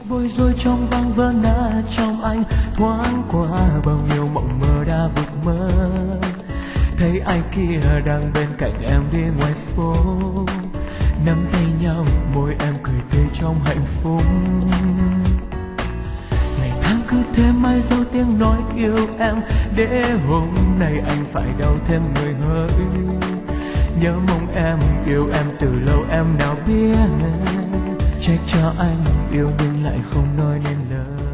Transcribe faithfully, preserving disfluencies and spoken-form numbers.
bối rối trong văng vỡ ngã trong anh thoáng qua bao nhiêu mộng mơ đã vực mơ. Thấy anh kia đang bên cạnh em đi ngoài phố, nắm tay nhau môi em cười tươi trong hạnh phúc. Ngày tháng cứ thế mãi dấu tiếng nói yêu em, để hôm nay anh phải đau thêm người hỡi. Nhớ mong em yêu em từ lâu em nào biết, trách cho anh yêu nhưng lại không nói nên lời.